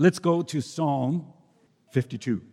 Let's go to Psalm 52.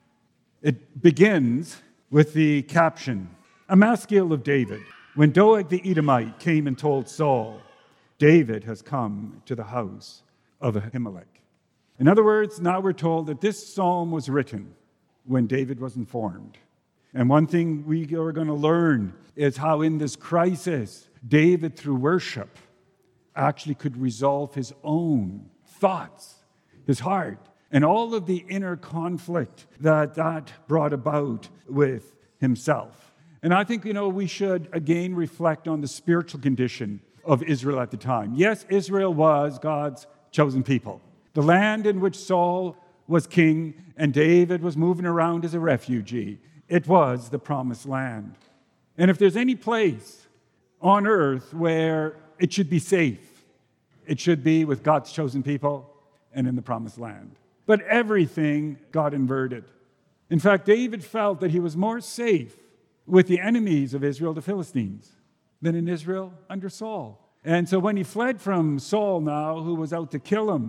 It begins with the caption, "A maskil of David. When Doeg the Edomite came and told Saul, David has come to the house of Ahimelech." In other words, now we're told that this psalm was written when David was informed. And one thing we are going to learn is how in this crisis, David, through worship, actually could resolve his own thoughts, his heart, and all of the inner conflict that brought about with himself. And I think, we should again reflect on the spiritual condition of Israel at the time. Yes, Israel was God's chosen people. The land in which Saul was king and David was moving around as a refugee, it was the promised land. And if there's any place on earth where it should be safe, it should be with God's chosen people and in the promised land. But everything got inverted. In fact, David felt that he was more safe with the enemies of Israel, the Philistines, than in Israel under Saul. And so when he fled from Saul now, who was out to kill him,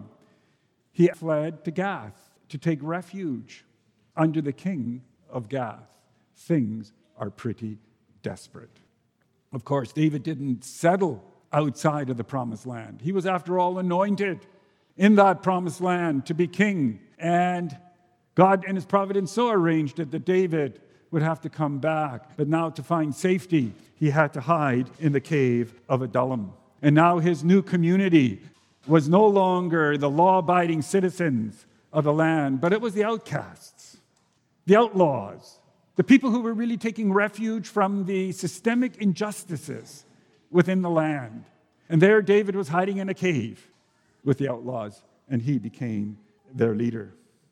he fled to Gath to take refuge under the king of Gath. Things are pretty desperate. Of course, David didn't settle outside of the promised land. He was, after all, anointed in that promised land to be king. And God in his providence so arranged it that David would have to come back. But now to find safety, he had to hide in the cave of Adullam. And now his new community was no longer the law-abiding citizens of the land, but it was the outcasts, the outlaws, the people who were really taking refuge from the systemic injustices within the land. And there David was hiding in a cave with the outlaws, and he became their leader.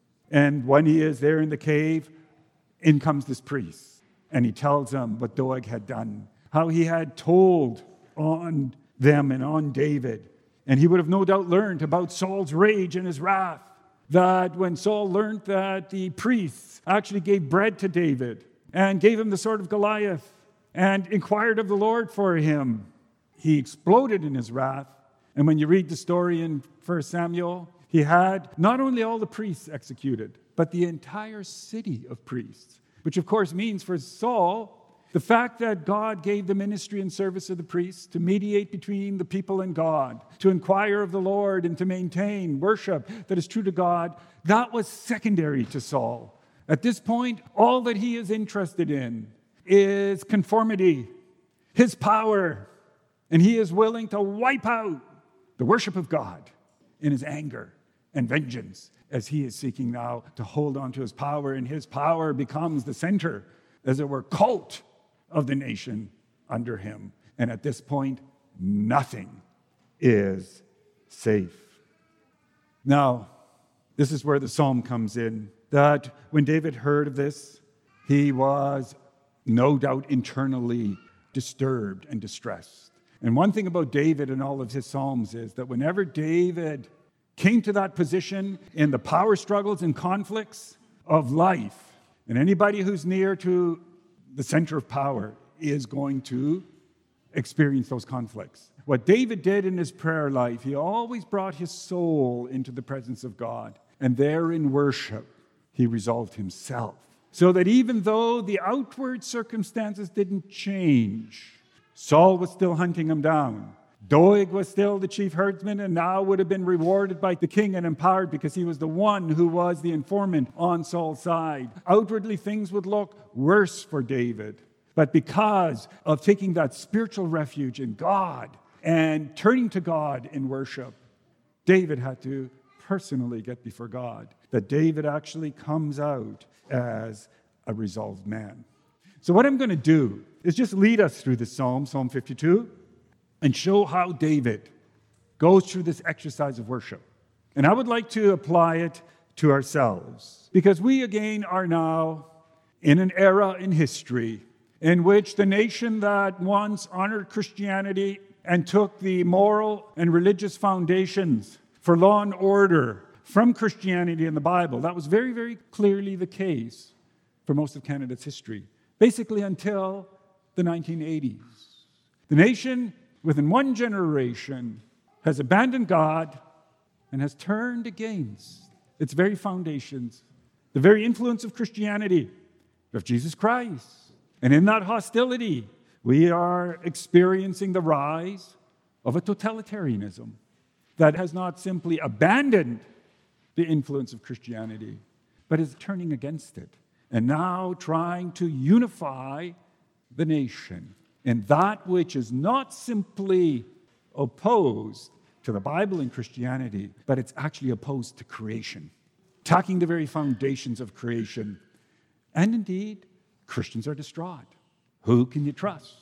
And when he is there in the cave, in comes this priest, and he tells them what Doeg had done, how he had told on them and on David. And he would have no doubt learned about Saul's rage and his wrath, that when Saul learned that the priests actually gave bread to David and gave him the sword of Goliath and inquired of the Lord for him, he exploded in his wrath. And when you read the story in 1 Samuel, he had not only all the priests executed, but the entire city of priests, which of course means for Saul, the fact that God gave the ministry and service of the priests to mediate between the people and God, to inquire of the Lord and to maintain worship that is true to God, that was secondary to Saul. At this point, all that he is interested in is conformity, his power, and he is willing to wipe out the worship of God in his anger and vengeance as he is seeking now to hold on to his power, and his power becomes the center, as it were, cult of the nation under him. And at this point, nothing is safe. Now, this is where the psalm comes in, that when David heard of this, he was no doubt internally disturbed and distressed. And one thing about David and all of his psalms is that whenever David came to that position in the power struggles and conflicts of life, and anybody who's near to the center of power is going to experience those conflicts. What David did in his prayer life, he always brought his soul into the presence of God. And there in worship, he resolved himself. So that even though the outward circumstances didn't change, Saul was still hunting him down. Doeg was still the chief herdsman and now would have been rewarded by the king and empowered because he was the one who was the informant on Saul's side. Outwardly, things would look worse for David. But because of taking that spiritual refuge in God and turning to God in worship, David had to personally get before God. That David actually comes out as a resolved man. So what I'm going to do is just lead us through this psalm, Psalm 52, and show how David goes through this exercise of worship. And I would like to apply it to ourselves, because we again are now in an era in history in which the nation that once honored Christianity and took the moral and religious foundations for law and order from Christianity and the Bible, that was very, very clearly the case for most of Canada's history, basically until the 1980s. The nation, within one generation, has abandoned God and has turned against its very foundations, the very influence of Christianity, of Jesus Christ. And in that hostility, we are experiencing the rise of a totalitarianism that has not simply abandoned the influence of Christianity, but is turning against it and now trying to unify the nation in that which is not simply opposed to the Bible and Christianity, but it's actually opposed to creation, attacking the very foundations of creation. And indeed, Christians are distraught. Who can you trust?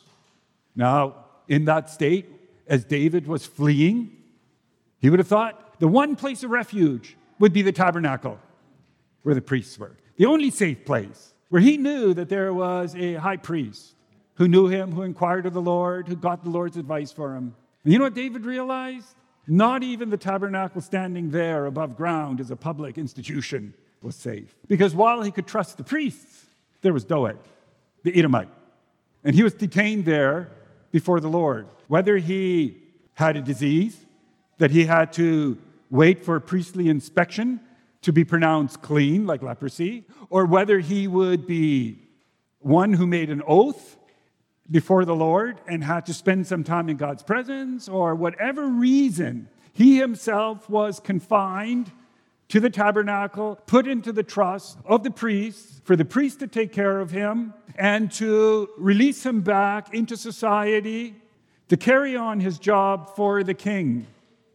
Now, in that state, as David was fleeing, he would have thought the one place of refuge would be the tabernacle, where the priests were. The only safe place, where he knew that there was a high priest who knew him, who inquired of the Lord, who got the Lord's advice for him. And you know what David realized? Not even the tabernacle standing there above ground as a public institution was safe. Because while he could trust the priests, there was Doeg, the Edomite. And he was detained there before the Lord. Whether he had a disease that he had to wait for priestly inspection to be pronounced clean, like leprosy, or whether he would be one who made an oath before the Lord and had to spend some time in God's presence, or whatever reason, he himself was confined to the tabernacle, put into the trust of the priests, for the priest to take care of him and to release him back into society to carry on his job for the king.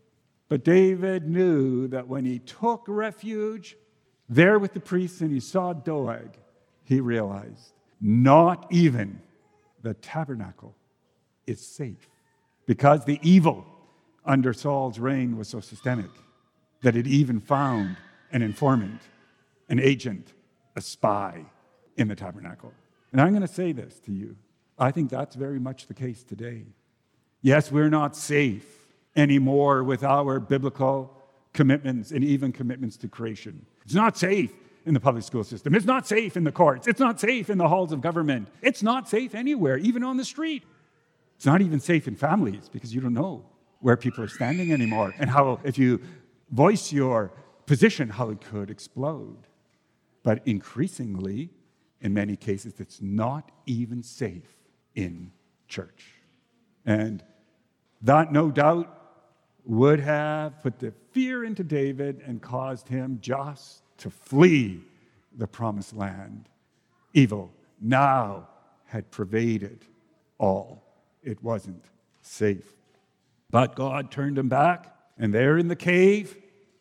But David knew that when he took refuge there with the priests and he saw Doeg, he realized not even the tabernacle is safe, because the evil under Saul's reign was so systemic that it even found an informant, an agent, a spy in the tabernacle. And I'm going to say this to you. I think that's very much the case today. Yes, we're not safe anymore with our biblical commitments and even commitments to creation. It's not safe in the public school system. It's not safe in the courts. It's not safe in the halls of government. It's not safe anywhere, even on the street. It's not even safe in families, because you don't know where people are standing anymore and how, if you voice your position, how it could explode. But increasingly, in many cases, it's not even safe in church. And that, no doubt, would have put the fear into David and caused him just to flee the promised land. Evil now had pervaded all. It wasn't safe. But God turned him back, and there in the cave,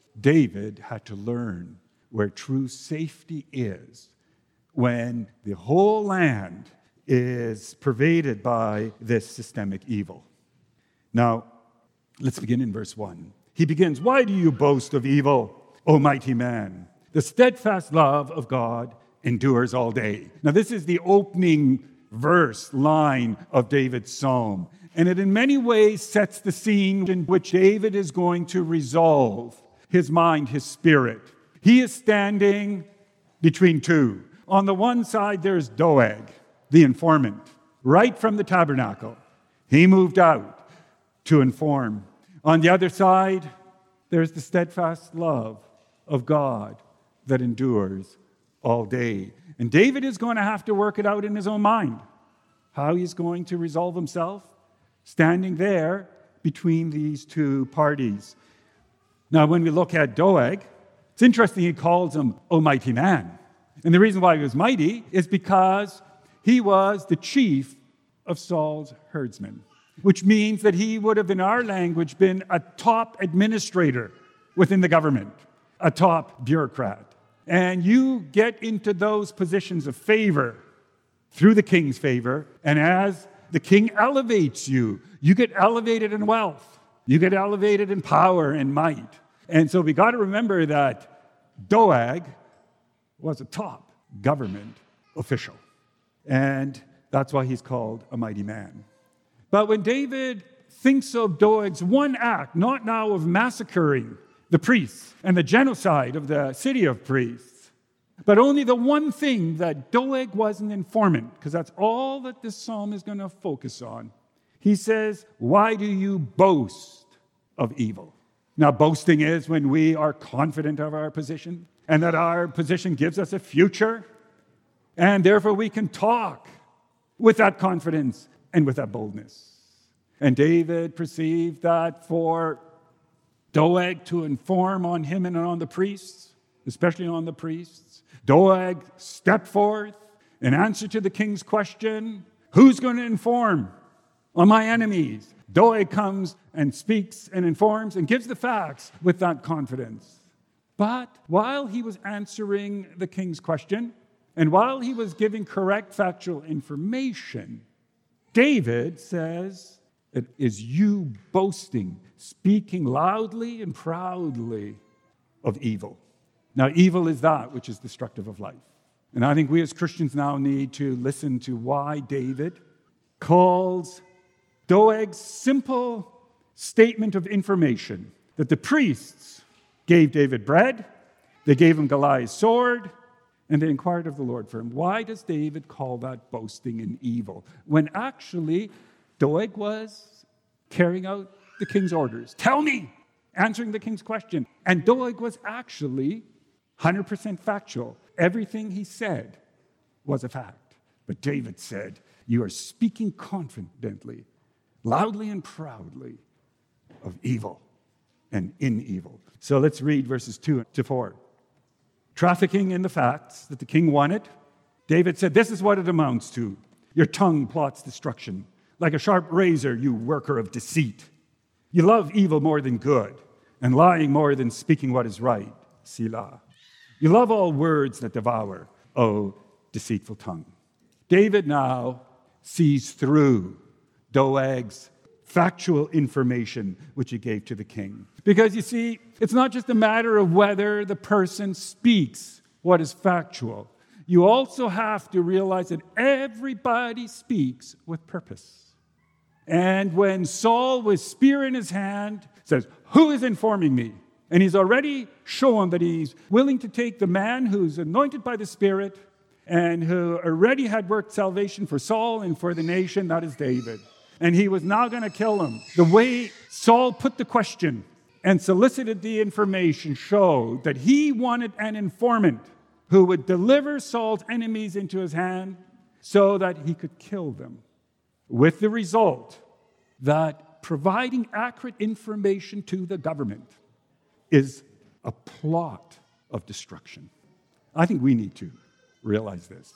David had to learn where true safety is when the whole land is pervaded by this systemic evil. Now, let's begin in verse 1. He begins, "Why do you boast of evil, O mighty man? The steadfast love of God endures all day." Now, this is the opening verse line of David's psalm. And it in many ways sets the scene in which David is going to resolve his mind, his spirit. He is standing between two. On the one side, there's Doeg, the informant, right from the tabernacle. He moved out to inform. On the other side, there's the steadfast love of God that endures all day. And David is going to have to work it out in his own mind, how he's going to resolve himself, standing there between these two parties. Now, when we look at Doeg, it's interesting he calls him "O mighty man." And the reason why he was mighty is because he was the chief of Saul's herdsmen, which means that he would have, in our language, been a top administrator within the government, a top bureaucrat. And you get into those positions of favor through the king's favor, and as the king elevates you, you get elevated in wealth. You get elevated in power and might. And so we got to remember that Doeg was a top government official. And that's why he's called a mighty man. But when David thinks of Doeg's one act, not now of massacring the priests and the genocide of the city of priests, but only the one thing that Doeg was an informant, because that's all that this psalm is going to focus on. He says, "Why do you boast of evil?" Now, boasting is when we are confident of our position and that our position gives us a future, and therefore we can talk with that confidence and with that boldness. And David perceived that for Doeg to inform on him and on the priests, especially on the priests, Doeg stepped forth in answer to the king's question, who's going to inform on my enemies? Doeg comes and speaks and informs and gives the facts with that confidence. But while he was answering the king's question, and while he was giving correct factual information, David says, it is you boasting, speaking loudly and proudly of evil. Now, evil is that which is destructive of life. And I think we as Christians now need to listen to why David calls Doeg's simple statement of information that the priests gave David bread, they gave him Goliath's sword, and they inquired of the Lord for him. Why does David call that boasting and evil when actually Doeg was carrying out the king's orders? Tell me, answering the king's question. And Doeg was actually 100% factual. Everything he said was a fact. But David said, you are speaking confidently, loudly and proudly of evil and in evil. So let's read verses 2 to 4. Trafficking in the facts that the king wanted, David said, this is what it amounts to. Your tongue plots destruction. Like a sharp razor, you worker of deceit. You love evil more than good, and lying more than speaking what is right. Selah. You love all words that devour, O deceitful tongue. David now sees through Doeg's factual information which he gave to the king. Because you see, it's not just a matter of whether the person speaks what is factual. You also have to realize that everybody speaks with purpose. And when Saul, with spear in his hand, says, who is informing me? And he's already shown that he's willing to take the man who's anointed by the Spirit and who already had worked salvation for Saul and for the nation, that is David. And he was now going to kill him. The way Saul put the question and solicited the information showed that he wanted an informant who would deliver Saul's enemies into his hand so that he could kill them. With the result that providing accurate information to the government is a plot of destruction. I think we need to realize this.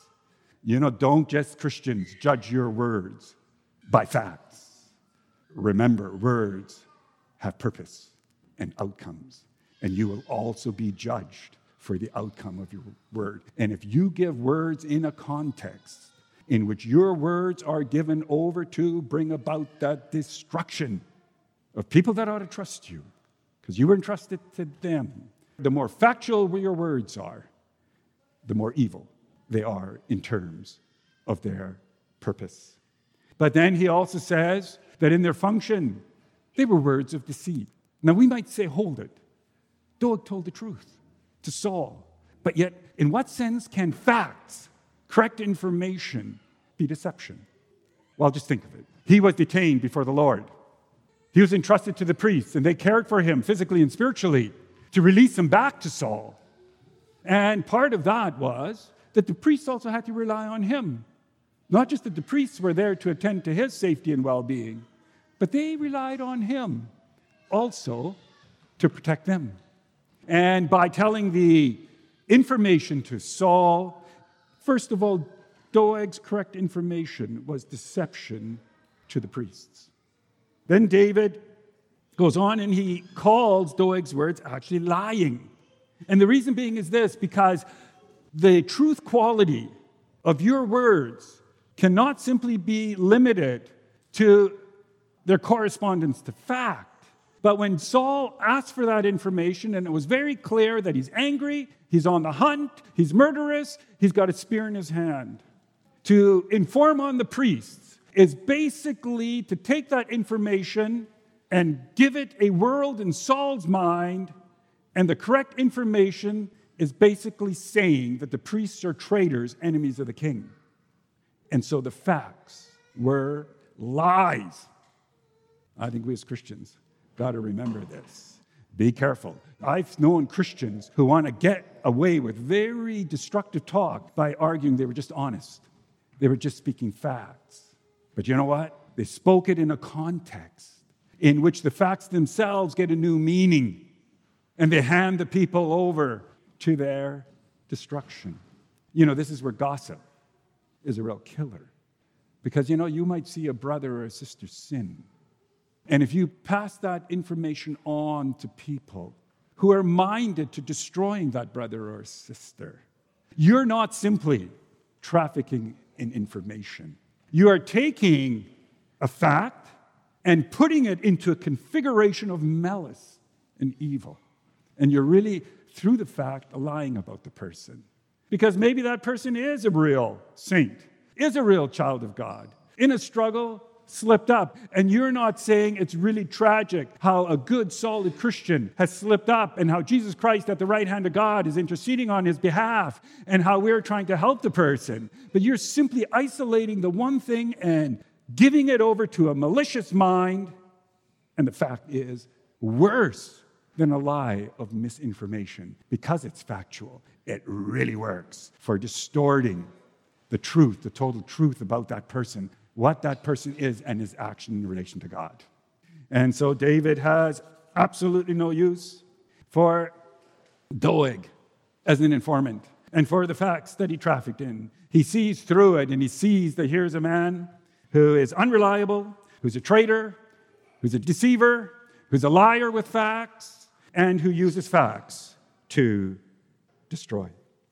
Don't just Christians judge your words by facts. Remember, words have purpose and outcomes, and you will also be judged for the outcome of your word. And if you give words in a context in which your words are given over to bring about that destruction of people that ought to trust you, because you were entrusted to them, the more factual your words are, the more evil they are in terms of their purpose. But then he also says that in their function, they were words of deceit. Now we might say, hold it. Doeg told the truth to Saul. But yet, in what sense can facts, correct information, be deception? Well, just think of it. He was detained before the Lord. He was entrusted to the priests, and they cared for him physically and spiritually to release him back to Saul. And part of that was that the priests also had to rely on him. Not just that the priests were there to attend to his safety and well-being, but they relied on him also to protect them. And by telling the information to Saul, first of all, Doeg's correct information was deception to the priests. Then David goes on and he calls Doeg's words actually lying. And the reason being is this, because the truth quality of your words cannot simply be limited to their correspondence to fact. But when Saul asked for that information, and it was very clear that he's angry, he's on the hunt, he's murderous, he's got a spear in his hand. To inform on the priests is basically to take that information and give it a world in Saul's mind, and the correct information is basically saying that the priests are traitors, enemies of the king. And so the facts were lies. I think we as Christians got to remember this. Be careful. I've known Christians who want to get away with very destructive talk by arguing they were just honest. They were just speaking facts. But you know what? They spoke it in a context in which the facts themselves get a new meaning, and they hand the people over to their destruction. This is where gossip is a real killer. Because, you might see a brother or a sister sin. And if you pass that information on to people who are minded to destroying that brother or sister, you're not simply trafficking in information. You are taking a fact and putting it into a configuration of malice and evil. And you're really, through the fact, lying about the person. Because maybe that person is a real saint, is a real child of God, in a struggle, slipped up. And you're not saying it's really tragic how a good, solid Christian has slipped up and how Jesus Christ at the right hand of God is interceding on his behalf and how we're trying to help the person. But you're simply isolating the one thing and giving it over to a malicious mind. And the fact is worse than a lie of misinformation because it's factual. It really works for distorting the truth, the total truth about that person, what that person is and his action in relation to God. And so David has absolutely no use for Doeg as an informant and for the facts that he trafficked in. He sees through it, and he sees that here's a man who is unreliable, who's a traitor, who's a deceiver, who's a liar with facts, and who uses facts to destroy.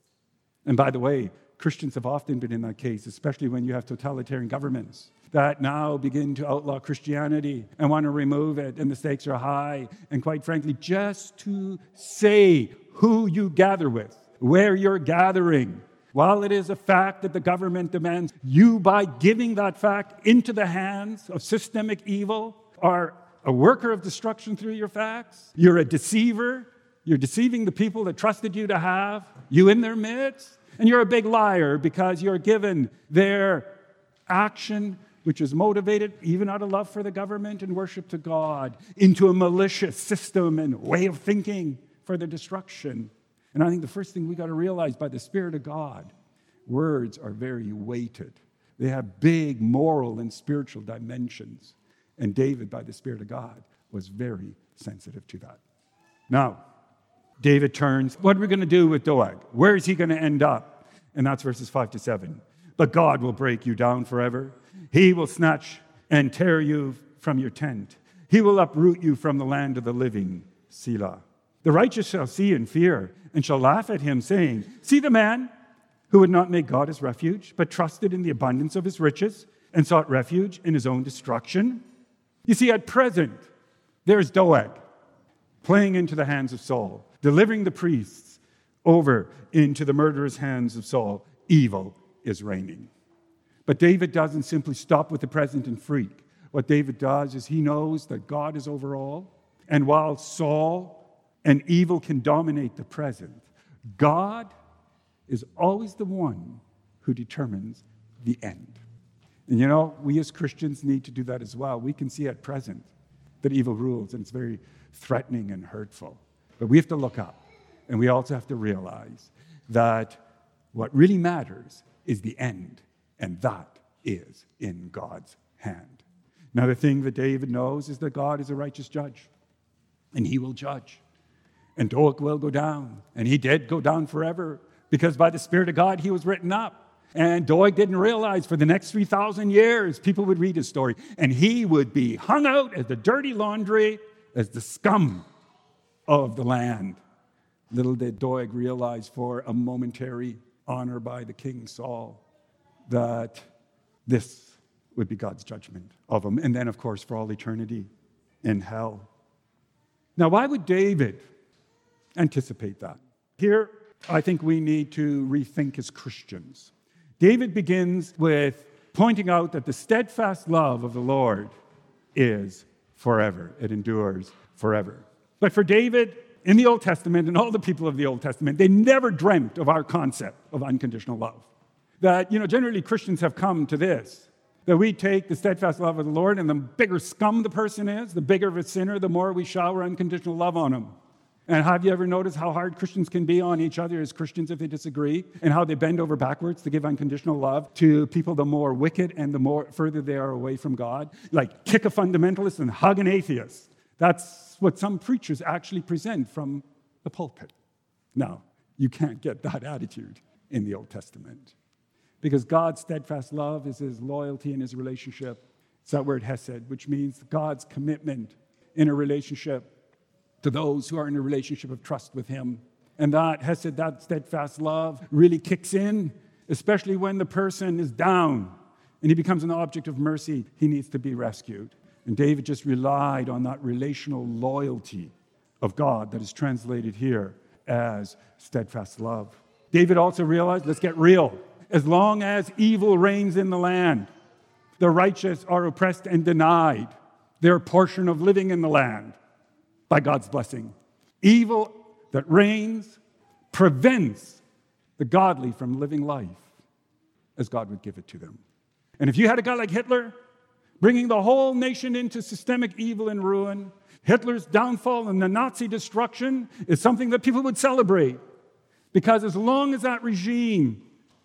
And by the way, Christians have often been in that case, especially when you have totalitarian governments that now begin to outlaw Christianity and want to remove it, and the stakes are high. And quite frankly, just to say who you gather with, where you're gathering, while it is a fact that the government demands, you, by giving that fact into the hands of systemic evil, are a worker of destruction through your facts. You're a deceiver. You're deceiving the people that trusted you to have you in their midst. And you're a big liar because you're given their action, which is motivated even out of love for the government and worship to God, into a malicious system and way of thinking for their destruction. And I think the first thing we got to realize, by the Spirit of God, words are very weighted. They have big moral and spiritual dimensions. And David, by the Spirit of God, was very sensitive to that. Now, David turns, what are we going to do with Doeg? Where is he going to end up? And that's verses 5-7. But God will break you down forever. He will snatch and tear you from your tent. He will uproot you from the land of the living. Selah. The righteous shall see and fear, and shall laugh at him, saying, see the man who would not make God his refuge, but trusted in the abundance of his riches, and sought refuge in his own destruction. You see, at present, there's Doeg playing into the hands of Saul, delivering the priests over into the murderous hands of Saul. Evil is reigning. But David doesn't simply stop with the present and freak. What David does is he knows that God is over all. And while Saul and evil can dominate the present, God is always the one who determines the end. And we as Christians need to do that as well. We can see at present that evil rules, and it's very threatening and hurtful. But we have to look up, and we also have to realize that what really matters is the end, and that is in God's hand. Now, the thing that David knows is that God is a righteous judge, and he will judge. And Doeg will go down, and he did go down forever, because by the Spirit of God, he was written up. And Doeg didn't realize for the next 3,000 years, people would read his story, and he would be hung out as the dirty laundry, as the scum of the land. Little did Doeg realize, for a momentary honor by the king Saul, that this would be God's judgment of him. And then, of course, for all eternity in hell. Now, why would David anticipate that? Here, I think we need to rethink as Christians. David begins with pointing out that the steadfast love of the Lord is forever. It endures forever. But for David, in the Old Testament, and all the people of the Old Testament, they never dreamt of our concept of unconditional love. That, generally Christians have come to this, That we take the steadfast love of the Lord, and the bigger scum the person is, the bigger of a sinner, the more we shower unconditional love on him. And have you ever noticed how hard Christians can be on each other as Christians if they disagree, and how they bend over backwards to give unconditional love to people the more wicked and the more further they are away from God? Like kick a fundamentalist and hug an atheist. That's what some preachers actually present from the pulpit. Now, you can't get that attitude in the Old Testament, because God's steadfast love is his loyalty in his relationship. It's that word hesed, which means God's commitment in a relationship to those who are in a relationship of trust with him. And that hesed, that steadfast love, really kicks in, especially when the person is down and he becomes an object of mercy. He needs to be rescued. And David just relied on that relational loyalty of God that is translated here as steadfast love. David also realized, let's get real, as long as evil reigns in the land, the righteous are oppressed and denied their portion of living in the land by God's blessing. Evil that reigns prevents the godly from living life as God would give it to them. And if you had a guy like Hitler bringing the whole nation into systemic evil and ruin, Hitler's downfall and the Nazi destruction is something that people would celebrate, because as long as that regime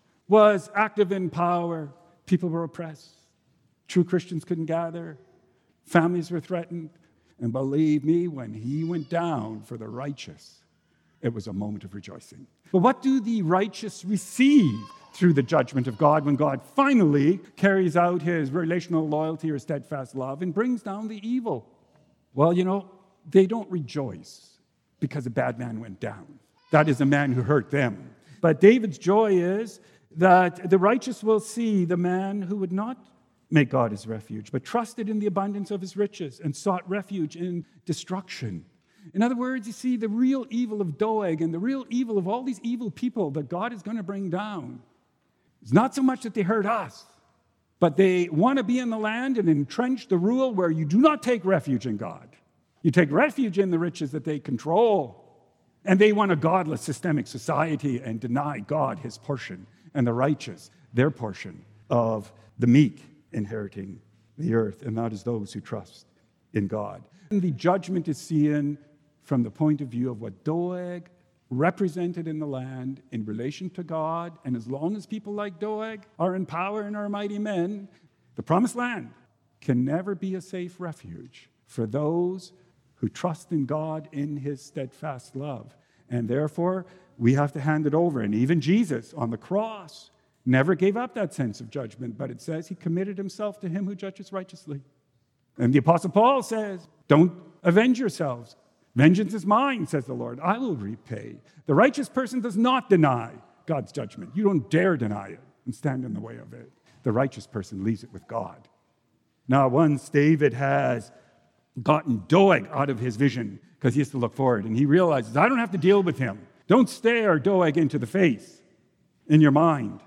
was active in power, people were oppressed. True Christians couldn't gather. Families were threatened. And believe me, when he went down for the righteous, it was a moment of rejoicing. But what do the righteous receive through the judgment of God when God finally carries out his relational loyalty or steadfast love and brings down the evil? Well, they don't rejoice because a bad man went down. That is a man who hurt them. But David's joy is that the righteous will see the man who would not make God his refuge, but trusted in the abundance of his riches and sought refuge in destruction. In other words, you see, the real evil of Doeg and the real evil of all these evil people that God is going to bring down is not so much that they hurt us, but they want to be in the land and entrench the rule where you do not take refuge in God. You take refuge in the riches that they control. And they want a godless systemic society and deny God his portion, and the righteous their portion of the meek inheriting the earth, and that is those who trust in God. And the judgment is seen from the point of view of what Doeg represented in the land in relation to God. And as long as people like Doeg are in power and are mighty men, the promised land can never be a safe refuge for those who trust in God in his steadfast love. And therefore, we have to hand it over. And even Jesus on the cross never gave up that sense of judgment, but it says he committed himself to him who judges righteously. And the Apostle Paul says, don't avenge yourselves. Vengeance is mine, says the Lord. I will repay. The righteous person does not deny God's judgment. You don't dare deny it and stand in the way of it. The righteous person leaves it with God. Now, once David has gotten Doeg out of his vision, because he has to look forward, and he realizes, I don't have to deal with him. Don't stare Doeg into the face in your mind.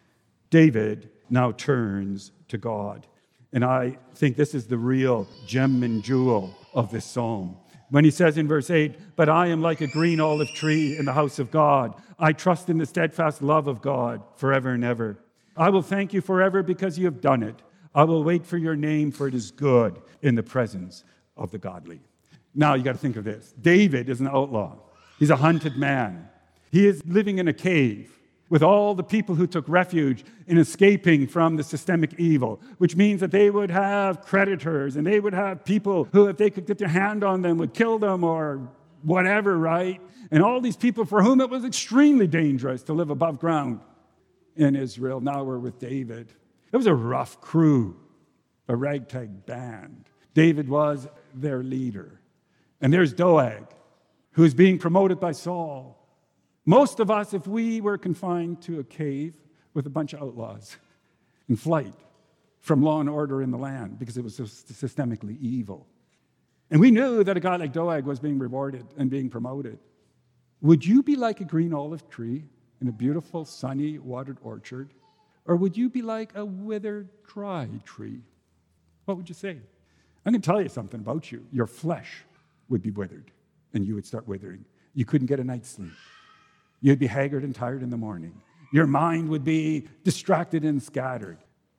David now turns to God. And I think this is the real gem and jewel of this psalm. When he says in verse 8, but I am like a green olive tree in the house of God. I trust in the steadfast love of God forever and ever. I will thank you forever because you have done it. I will wait for your name, for it is good in the presence of the godly. Now you got to think of this. David is an outlaw. He's a hunted man. He is living in a cave with all the people who took refuge in escaping from the systemic evil, which means that they would have creditors and they would have people who, if they could get their hand on them, would kill them or whatever, right? And all these people for whom it was extremely dangerous to live above ground in Israel. Now we're with David. It was a rough crew, a ragtag band. David was their leader. And there's Doeg, who's being promoted by Saul. Most of us, if we were confined to a cave with a bunch of outlaws in flight from law and order in the land because it was so systemically evil, and we knew that a guy like Doeg was being rewarded and being promoted, would you be like a green olive tree in a beautiful, sunny, watered orchard? Or would you be like a withered, dry tree? What would you say? I'm going to tell you something about you. Your flesh would be withered, and you would start withering. You couldn't get a night's sleep. You'd be haggard and tired in the morning. Your mind would be distracted and scattered.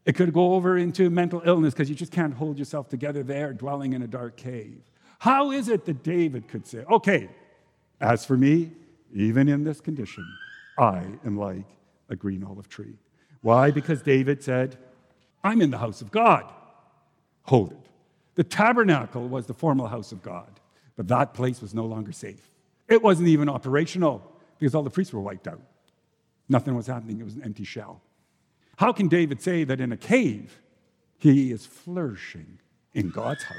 It could go over into mental illness because you just can't hold yourself together there, dwelling in a dark cave. How is it that David could say, okay, as for me, even in this condition, I am like a green olive tree? Why? Because David said, I'm in the house of God. Hold it. The tabernacle was the formal house of God, but that place was no longer safe. It wasn't even operational because all the priests were wiped out. Nothing was happening. It was an empty shell. How can David say that in a cave he is flourishing in God's house?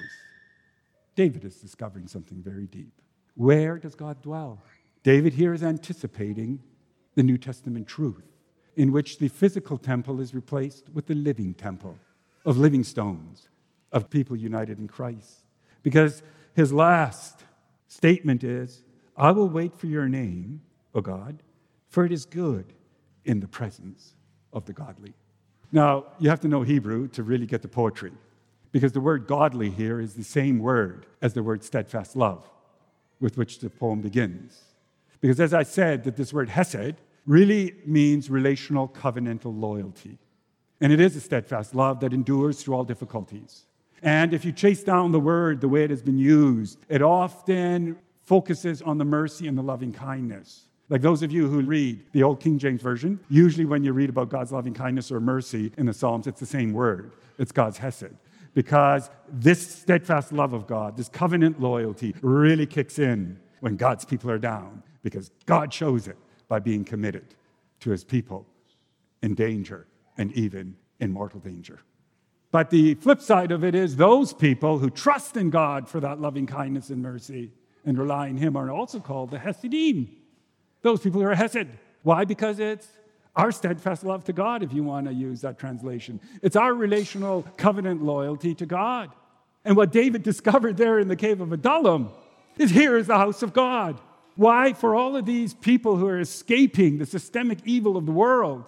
David is discovering something very deep. Where does God dwell? David here is anticipating the New Testament truth, in which the physical temple is replaced with the living temple of living stones, of people united in Christ. Because his last statement is, I will wait for your name, O God, for it is good in the presence of the godly. Now, you have to know Hebrew to really get the poetry, because the word godly here is the same word as the word steadfast love, with which the poem begins. Because as I said, that this word hesed really means relational covenantal loyalty. And it is a steadfast love that endures through all difficulties. And if you chase down the word, the way it has been used, it often focuses on the mercy and the loving kindness. Like those of you who read the old King James Version, usually when you read about God's loving kindness or mercy in the Psalms, it's the same word. It's God's hesed. Because this steadfast love of God, this covenant loyalty, really kicks in when God's people are down, because God shows it by being committed to his people in danger and even in mortal danger. But the flip side of it is those people who trust in God for that loving kindness and mercy and rely on him are also called the Hasidim. Those people who are Hesed. Why? Because it's our steadfast love to God, if you want to use that translation. It's our relational covenant loyalty to God. And what David discovered there in the cave of Adullam is here is the house of God. Why? For all of these people who are escaping the systemic evil of the world,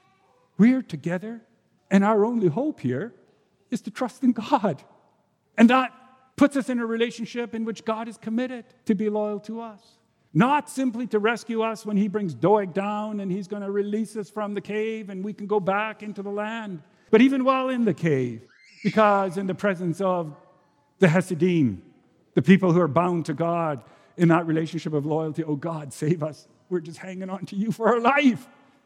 we're together, and our only hope here is to trust in God. And that puts us in a relationship in which God is committed to be loyal to us. Not simply to rescue us when he brings Doeg down and he's going to release us from the cave and we can go back into the land, but even while in the cave, because in the presence of the Hasidim, the people who are bound to God, in that relationship of loyalty, oh God, save us. We're just hanging on to you for our life.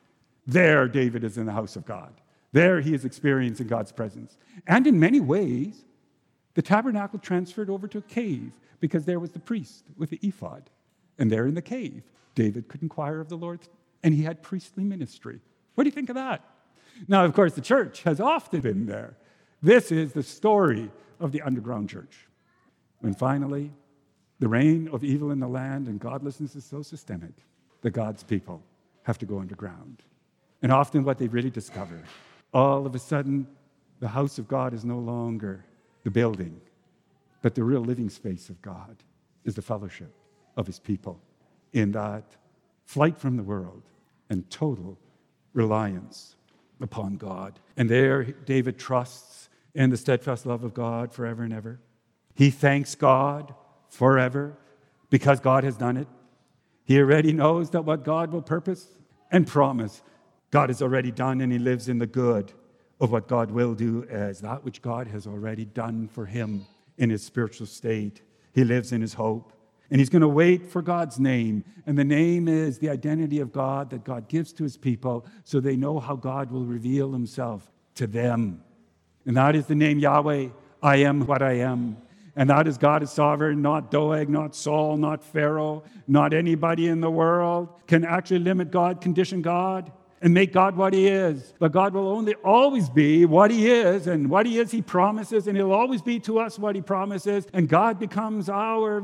There, David is in the house of God. There, he is experiencing God's presence. And in many ways, the tabernacle transferred over to a cave because there was the priest with the ephod. And there in the cave, David could inquire of the Lord, and he had priestly ministry. What do you think of that? Now, of course, the church has often been there. This is the story of the underground church. When finally, the reign of evil in the land and godlessness is so systemic that God's people have to go underground. And often what they really discover, all of a sudden, the house of God is no longer the building, but the real living space of God is the fellowship of his people in that flight from the world and total reliance upon God. And there, David trusts in the steadfast love of God forever and ever. He thanks God forever because God has done it. He already knows that what God will purpose and promise, God has already done, and he lives in the good of what God will do as that which God has already done for him in his spiritual state. He lives in his hope, and he's going to wait for God's name, and the name is the identity of God that God gives to his people so they know how God will reveal himself to them. And that is the name Yahweh, I am what I am. And that is God is sovereign, not Doeg, not Saul, not Pharaoh, not anybody in the world can actually limit God, condition God, and make God what he is. But God will only always be what he is, and what he is he promises, and he'll always be to us what he promises. And God becomes our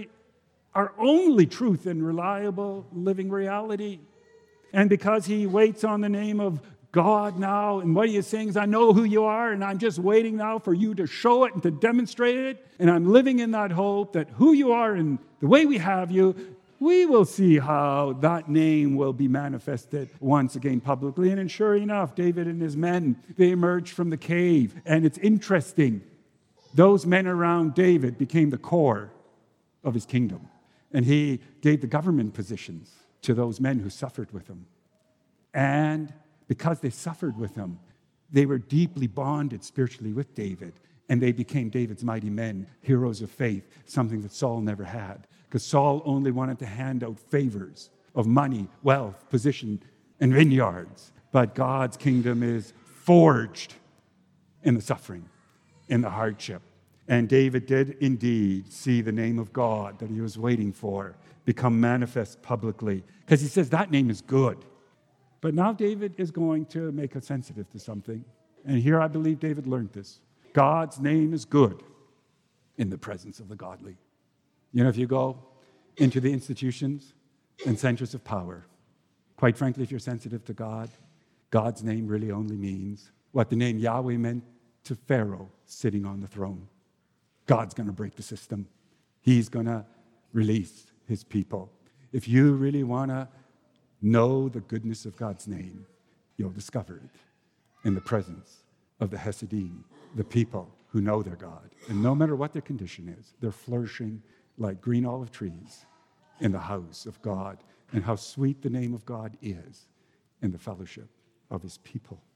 only truth and reliable living reality. And because he waits on the name of God now, and what he is saying is, I know who you are, and I'm just waiting now for you to show it and to demonstrate it. And I'm living in that hope that who you are and the way we have you, we will see how that name will be manifested once again publicly. And sure enough, David and his men, they emerged from the cave. And it's interesting. Those men around David became the core of his kingdom. And he gave the government positions to those men who suffered with him. And because they suffered with him, They were deeply bonded spiritually with David, and they became David's mighty men, heroes of faith, something that Saul never had. Because Saul only wanted to hand out favors of money, wealth, position, and vineyards. But God's kingdom is forged in the suffering, in the hardship. And David did indeed see the name of God that he was waiting for become manifest publicly. Because he says that name is good. But now David is going to make us sensitive to something. And here I believe David learned this. God's name is good in the presence of the godly. You know, if you go into the institutions and centers of power, quite frankly, if you're sensitive to God, God's name really only means what the name Yahweh meant to Pharaoh sitting on the throne. God's going to break the system. He's going to release his people. If you really want to know the goodness of God's name, you'll discover it in the presence of the Hasidim, the people who know their God. And no matter what their condition is, they're flourishing like green olive trees in the house of God. And how sweet the name of God is in the fellowship of his people.